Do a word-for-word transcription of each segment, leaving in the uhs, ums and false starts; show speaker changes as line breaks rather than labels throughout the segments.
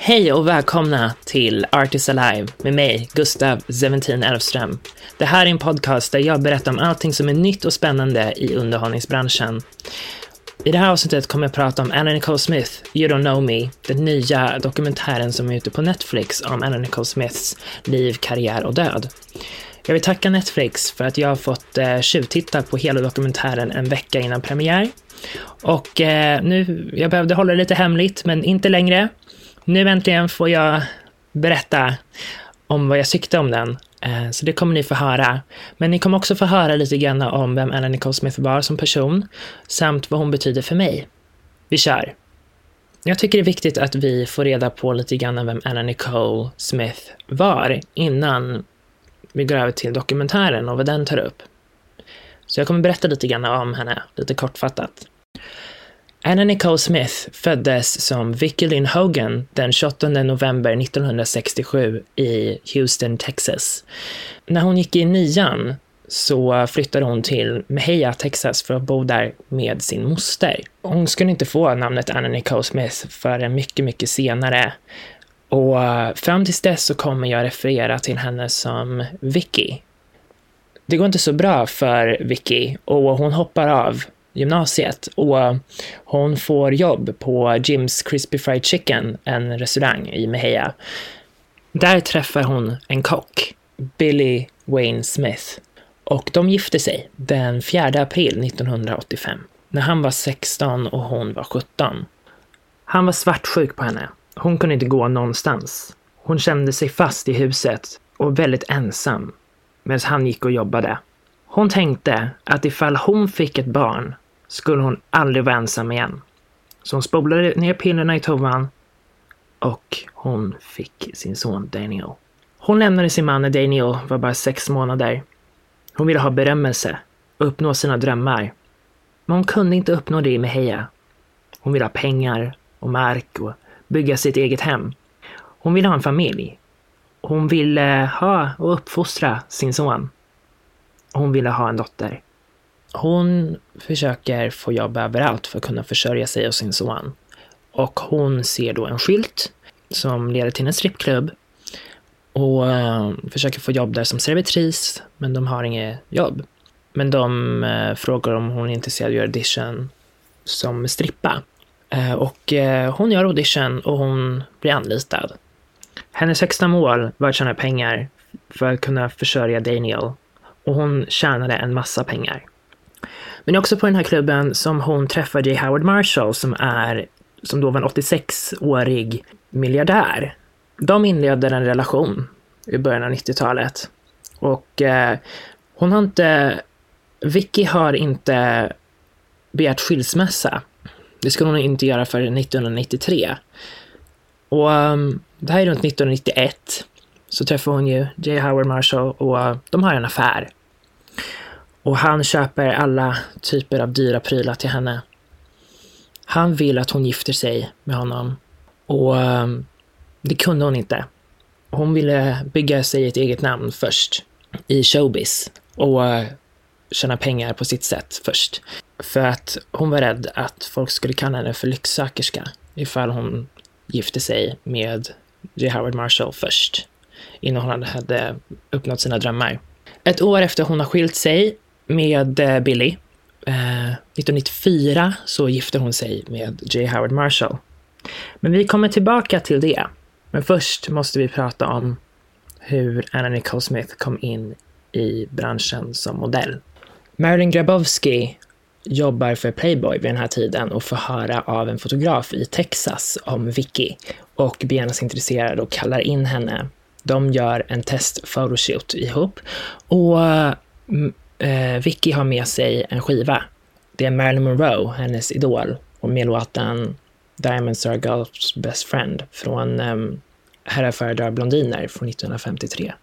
Hej och välkomna till Artists Alive med mig, Gustav Zeventin Elfström. Det här är en podcast där jag berättar om allting som är nytt och spännande i underhållningsbranschen. I det här avsnittet kommer jag prata om Anna Nicole Smith, You Don't Know Me, den nya dokumentären som är ute på Netflix om Anna Nicole Smiths liv, karriär och död. Jag vill tacka Netflix för att jag har fått eh, tjuvtitta på hela dokumentären en vecka innan premiär. Och eh, nu, jag behövde hålla det lite hemligt, men inte längre. Nu äntligen får jag berätta om vad jag tyckte om den. Eh, så det kommer ni få höra. Men ni kommer också få höra lite grann om vem Anna Nicole Smith var som person. Samt vad hon betyder för mig. Vi kör. Jag tycker det är viktigt att vi får reda på lite grann vem Anna Nicole Smith var innan vi går över till dokumentären och vad den tar upp. Så jag kommer berätta lite grann om henne, lite kortfattat. Anna Nicole Smith föddes som Vicki Lynn Hogan den tjugoåttonde november nittonhundrasextiosju i Houston, Texas. När hon gick i nian så flyttade hon till Mejia, Texas för att bo där med sin moster. Hon skulle inte få namnet Anna Nicole Smith förrän mycket, mycket senare. Och fram tills dess så kommer jag referera till henne som Vicki. Det går inte så bra för Vicki och hon hoppar av gymnasiet och hon får jobb på Jim's Crispy Fried Chicken, en restaurang i Mejia. Där träffar hon en kock, Billy Wayne Smith, och de gifte sig den fjärde april nittonhundraåttiofem när han var sexton och hon var sjutton. Han var svartsjuk på henne. Hon kunde inte gå någonstans. Hon kände sig fast i huset och väldigt ensam medan han gick och jobbade. Hon tänkte att ifall hon fick ett barn skulle hon aldrig vara ensam igen. Så hon spolade ner pillerna i toan och hon fick sin son Daniel. Hon lämnade sin man när Daniel var bara sex månader. Hon ville ha berömmelse och uppnå sina drömmar. Men hon kunde inte uppnå det i Mejia. Hon ville ha pengar och mark och bygga sitt eget hem. Hon ville ha en familj. Hon ville ha och uppfostra sin son. Hon ville ha en dotter. Hon försöker få jobb överallt för att kunna försörja sig och sin son. Och hon ser då en skylt som leder till en strippklubb. Och uh, försöker få jobb där som servitris, men de har inget jobb. Men de uh, frågar om hon är intresserad av att göra audition som strippa. Uh, och uh, hon gör audition och hon blir anlitad. Hennes högsta mål var att tjäna pengar för att kunna försörja Daniel. Och hon tjänade en massa pengar. Men också på den här klubben som hon träffade J. Howard Marshall som är, som då var en åttiosex-årig miljardär. De inledde en relation i början av nittiotalet. Och eh, hon har inte, Vicki har inte begärt skilsmässa. Det skulle hon inte göra för nittonhundranittiotre. Och um, det här är runt nittonhundranittioett. Så träffar hon ju J. Howard Marshall och uh, de har en affär. Och han köper alla typer av dyra prylar till henne. Han vill att hon gifter sig med honom. Och um, det kunde hon inte. Hon ville bygga sig ett eget namn först i showbiz. Och uh, tjäna pengar på sitt sätt först. För att hon var rädd att folk skulle kalla henne för lycksökerska ifall hon gifte sig med J. Howard Marshall först. Innan hon hade uppnått sina drömmar. Ett år efter hon har skilt sig med Billy, eh, nittonhundranittiofyra, så gifter hon sig med J. Howard Marshall. Men vi kommer tillbaka till det. Men först måste vi prata om hur Anna Nicole Smith kom in i branschen som modell. Marilyn Grabowski jobbar för Playboy vid den här tiden och får höra av en fotograf i Texas om Vicki och blir gärna intresserad och kallar in henne. De gör en test-photoshoot ihop och äh, Vicki har med sig en skiva. Det är Marilyn Monroe, hennes idol, och med låten Diamonds Are a Girl's Best Friend från ähm, Herrar föredrar blondiner från nittonhundrafemtiotre.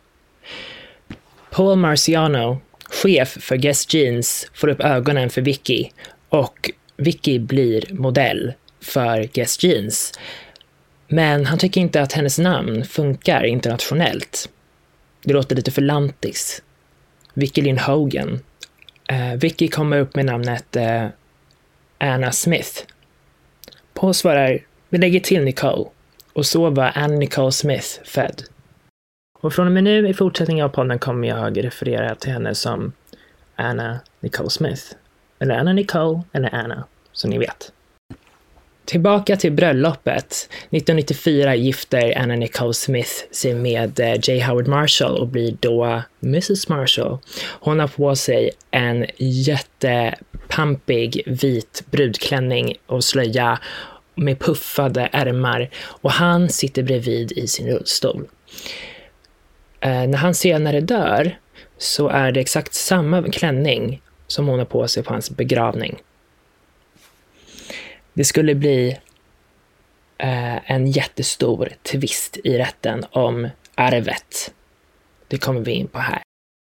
Paul Marciano, chef för Guess Jeans, får upp ögonen för Vicki och Vicki blir modell för Guess Jeans. Men han tycker inte att hennes namn funkar internationellt. Det låter lite för lantis. Vicki Lynn Hogan. Uh, Vicki kommer upp med namnet uh, Anna Smith. Paul svarar, vi lägger till Nicole. Och så var Anna Nicole Smith född. Och från och med nu i fortsättningen av podden kommer jag referera till henne som Anna Nicole Smith. Eller Anna Nicole eller Anna, så ni vet. Tillbaka till bröllopet. nittonhundranittiofyra gifter Anna Nicole Smith sig med J. Howard Marshall och blir då missus Marshall. Hon har på sig en jättepampig vit brudklänning och slöja med puffade ärmar och han sitter bredvid i sin rullstol. Eh, när han senare dör så är det exakt samma klänning som hon har på sig på hans begravning. Det skulle bli eh, en jättestor twist i rätten om arvet. Det kommer vi in på här.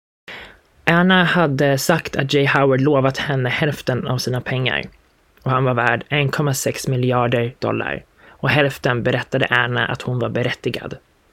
Anna hade sagt att J. Howard lovat henne hälften av sina pengar. Och han var värd en komma sex miljarder dollar. Och hälften berättade Anna att hon var berättigad.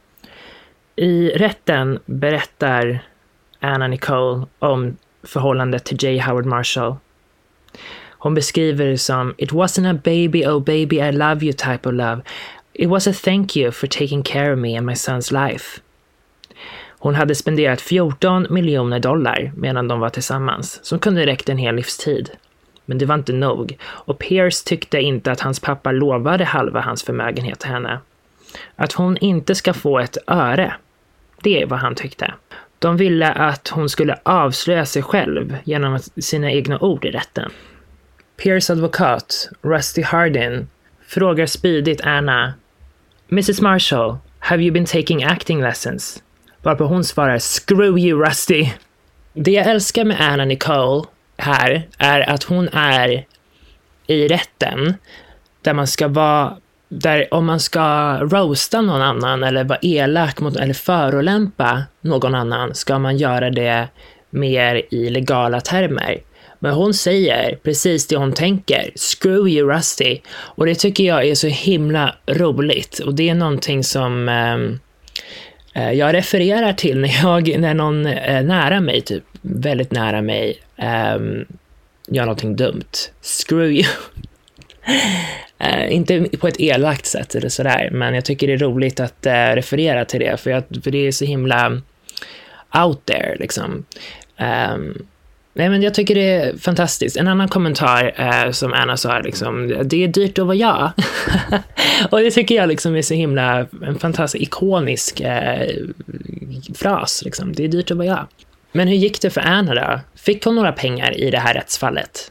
I rätten berättar Anna Nicole om förhållandet till J. Howard Marshall. Hon beskriver det som "It wasn't a baby, oh baby, I love you type of love. It was a thank you for taking care of me and my son's life." Hon hade spenderat fjorton miljoner dollar medan de var tillsammans, som kunde räcka en hel livstid. Men det var inte nog, och Pierce tyckte inte att hans pappa lovade halva hans förmögenhet till henne. Att hon inte ska få ett öre, det är vad han tyckte. De ville att hon skulle avslöja sig själv genom sina egna ord i rätten. Pierce advokat, Rusty Hardin, frågar spydigt Anna: "missus Marshall, have you been taking acting lessons?" Varpå hon svarar: "Screw you, Rusty." Det jag älskar med Anna Nicole här är att hon är i rätten där man ska vara, där om man ska roasta någon annan eller vara elak mot eller förolämpa någon annan ska man göra det mer i legala termer. Men hon säger precis det hon tänker. Screw you, Rusty. Och det tycker jag är så himla roligt. Och det är någonting som eh, jag refererar till när, jag, när någon är nära mig, typ väldigt nära mig, eh, gör någonting dumt. Screw you. eh, inte på ett elakt sätt eller sådär. Men jag tycker det är roligt att eh, referera till det. För, jag, för det är så himla out there liksom. Um, Nej, men jag tycker det är fantastiskt. En annan kommentar eh, som Anna sa liksom, det är dyrt att vara jag. Och det tycker jag liksom är så himla en fantastisk ikonisk eh, fras liksom. Det är dyrt att vara jag. Men hur gick det för Anna då? Fick hon några pengar i det här rättsfallet?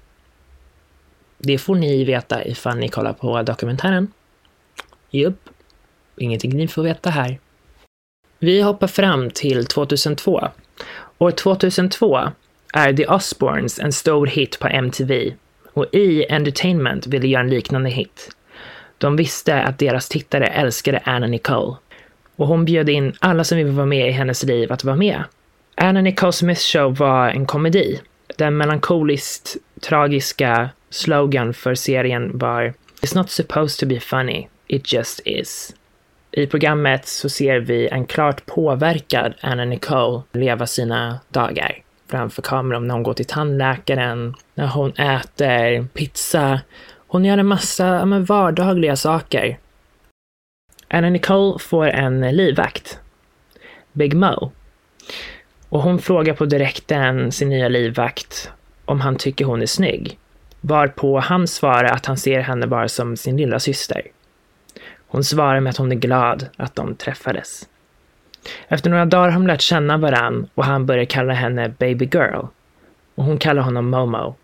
Det får ni veta ifall ni kollar på dokumentären. Jupp. Ingenting ni får veta här. Vi hoppar fram till tjugohundratvå. År tjugohundratvå är The Osbournes en stor hit på M T V och E! Entertainment ville göra en liknande hit. De visste att deras tittare älskade Anna Nicole och hon bjöd in alla som ville vara med i hennes liv att vara med. Anna Nicole Smiths show var en komedi. Den melankoliskt tragiska slogan för serien var "It's not supposed to be funny, it just is." I programmet så ser vi en klart påverkad Anna Nicole leva sina dagar framför kameran när hon går till tandläkaren, när hon äter pizza. Hon gör en massa men, vardagliga saker. Anna Nicole får en livvakt, Big Mo. Och hon frågar på direkten sin nya livvakt om han tycker hon är snygg. Varpå han svarar att han ser henne bara som sin lilla syster. Hon svarar med att hon är glad att de träffades. Efter några dagar har de lärt känna varann och han börjar kalla henne Baby Girl. Och hon kallar honom Momo.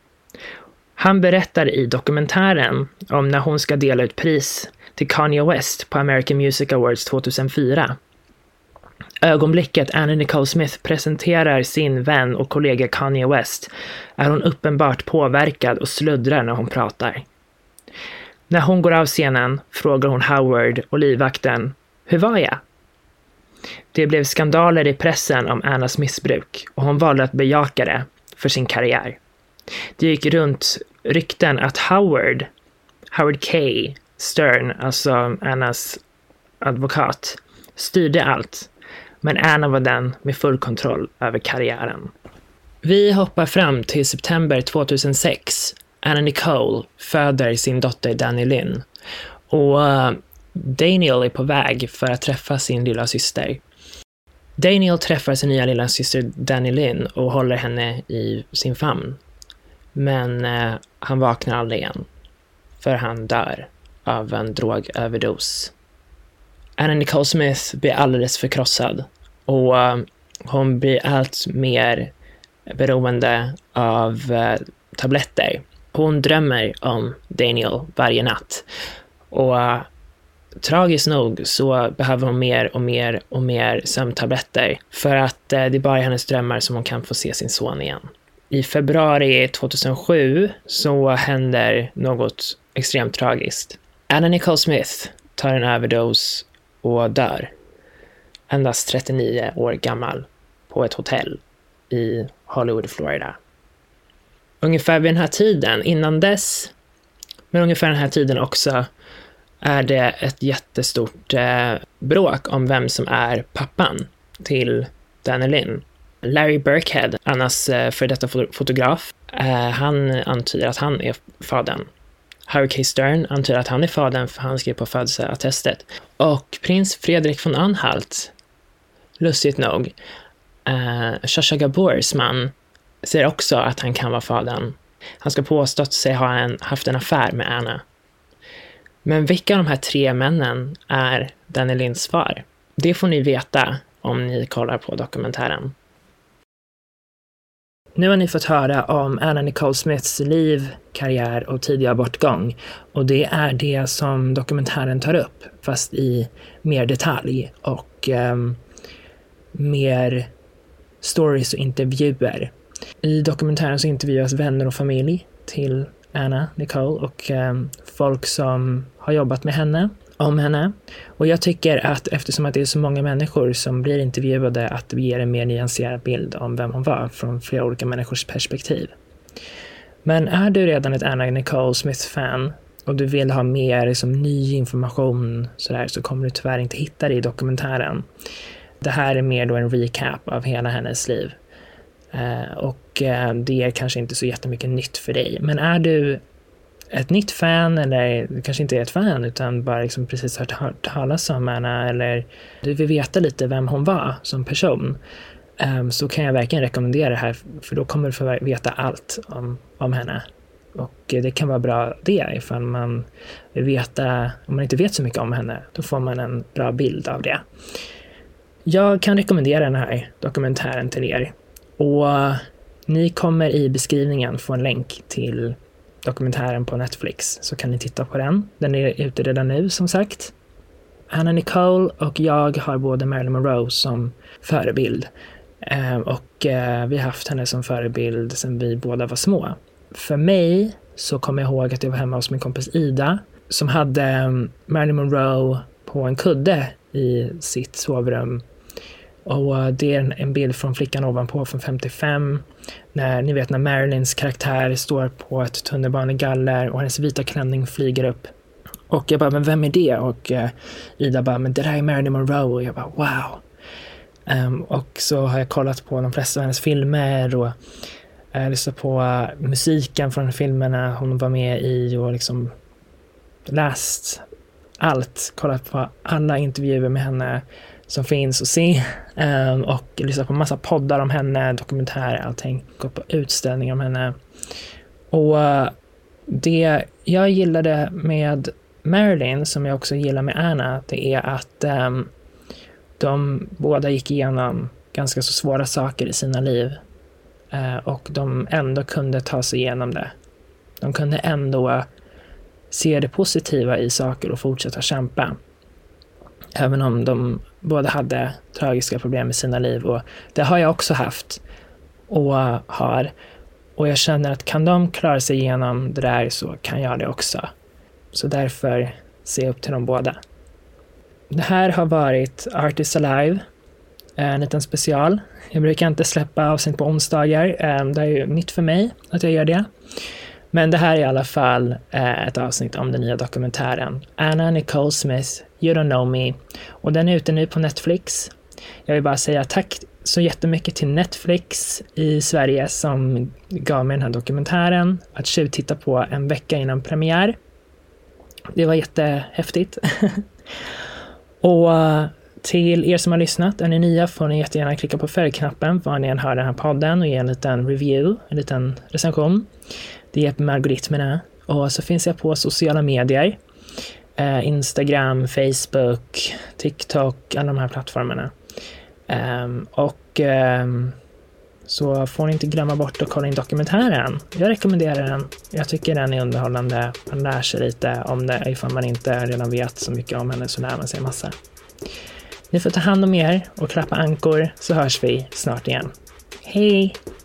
Han berättar i dokumentären om när hon ska dela ut pris till Kanye West på American Music Awards tjugohundrafyra. Ögonblicket Anna Nicole Smith presenterar sin vän och kollega Kanye West är hon uppenbart påverkad och sluddrar när hon pratar. När hon går av scenen frågar hon Howard och livvakten: "Hur var jag?" Det blev skandaler i pressen om Annas missbruk och hon valde att bejaka det för sin karriär. Det gick runt rykten att Howard, Howard K. Stern, alltså Annas advokat, styrde allt. Men Anna var den med full kontroll över karriären. Vi hoppar fram till september tjugohundrasex. Anna Nicole föder sin dotter Danny Lynn. Och Daniel är på väg för att träffa sin lilla syster. Daniel träffar sin nya lilla syster Danny Lynn och håller henne i sin famn. Men eh, han vaknar aldrig igen, för han dör av en drogöverdos. Anna Nicole Smith blir alldeles förkrossad och uh, hon blir allt mer beroende av uh, tabletter. Hon drömmer om Daniel varje natt och uh, tragiskt nog så behöver hon mer och mer och mer sömntabletter för att uh, det är bara i hennes drömmar som hon kan få se sin son igen. I februari tjugohundrasju så händer något extremt tragiskt. Anna Nicole Smith tar en överdos och dör, endast trettionio år gammal, på ett hotell i Hollywood, Florida. Ungefär vid den här tiden, innan dess, men ungefär den här tiden också, är det ett jättestort eh, bråk om vem som är pappan till Danny Lynn. Larry Birkhead, Annas eh, för detta fotograf, eh, han antyder att han är fadern. Harry K. Stern antyder att han är fadern, för han skrev på födelseattestet. Och prins Fredrik von Anhalt, lustigt nog, eh, Sacha Gabors man, säger också att han kan vara fadern. Han ska påstått sig ha en, haft en affär med Anna. Men vilka av de här tre männen är Danny Lynns far? Det får ni veta om ni kollar på dokumentären. Nu har ni fått höra om Anna Nicole Smiths liv, karriär och tidiga bortgång. Och det är det som dokumentären tar upp, fast i mer detalj och eh, mer stories och intervjuer. I dokumentären så intervjuas vänner och familj till Anna Nicole och eh, folk som har jobbat med henne, om henne. Och jag tycker att eftersom att det är så många människor som blir intervjuade, att det ger en mer nyanserad bild om vem hon var från flera olika människors perspektiv. Men är du redan ett Anna Nicole Smith-fan och du vill ha mer liksom, ny information så, där, så kommer du tyvärr inte hitta det i dokumentären. Det här är mer då en recap av hela hennes liv. Uh, och uh, det är kanske inte så jättemycket nytt för dig. Men är du ett nytt fan, eller du kanske inte är ett fan utan bara liksom precis har hört talas om henne, eller du vill veta lite vem hon var som person, um, så kan jag verkligen rekommendera det här, för då kommer du få veta allt om, om henne. Och det kan vara bra det ifall man vill veta, om man inte vet så mycket om henne, då får man en bra bild av det. Jag kan rekommendera den här dokumentären till er. Och ni kommer i beskrivningen få en länk till dokumentären på Netflix, så kan ni titta på den. Den är ute redan nu, som sagt. Anna Nicole och jag har både Marilyn Monroe som förebild. Eh, och eh, vi har haft henne som förebild sedan vi båda var små. För mig så kommer jag ihåg att jag var hemma hos min kompis Ida, som hade um, Marilyn Monroe på en kudde i sitt sovrum. Och det är en bild från flickan ovanpå från femtiofem. När, ni vet när Marilyns karaktär står på ett tunnelbanegaller och hennes vita klänning flyger upp. Och jag bara, men vem är det? Och uh, Ida bara, men det där är Marilyn Monroe. Och jag bara, wow. Um, och så har jag kollat på de flesta av hennes filmer och uh, lyssnat på uh, musiken från filmerna hon var med i och liksom läst allt. Kollat på alla intervjuer med henne som finns att se, um, och lyssna på massa poddar om henne, dokumentärer, allting, gå på utställningar om henne. Och uh, det jag gillade med Marilyn, som jag också gillar med Anna, det är att um, de båda gick igenom ganska så svåra saker i sina liv, uh, och de ändå kunde ta sig igenom det. De kunde ändå uh, se det positiva i saker och fortsätta kämpa. Även om de båda hade tragiska problem i sina liv. Och det har jag också haft och har. Och jag känner att kan de klara sig igenom det där, så kan jag det också. Så därför ser jag upp till dem båda. Det här har varit Artists Alive, en liten special. Jag brukar inte släppa avsnitt på onsdagar. Det är ju nytt för mig att jag gör det. Men det här är i alla fall eh, ett avsnitt om den nya dokumentären Anna Nicole Smith, You Don't Know Me. Och den är ute nu på Netflix. Jag vill bara säga tack så jättemycket till Netflix i Sverige som gav mig den här dokumentären att titta på en vecka innan premiär. Det var jättehäftigt. Och till er som har lyssnat, är ni nya får ni jättegärna klicka på följknappen var ni än hör den här podden och ge en liten review, en liten recension. Det hjälper med algoritmerna. Och så finns jag på sociala medier. Eh, Instagram, Facebook, TikTok, alla de här plattformarna. Um, och um, så får ni inte glömma bort att kolla in dokumentären. Jag rekommenderar den. Jag tycker den är underhållande. Man lär sig lite om det. Ifall man inte redan vet så mycket om henne så lär man sig en massa. Ni får ta hand om er och klappa ankor så hörs vi snart igen. Hej!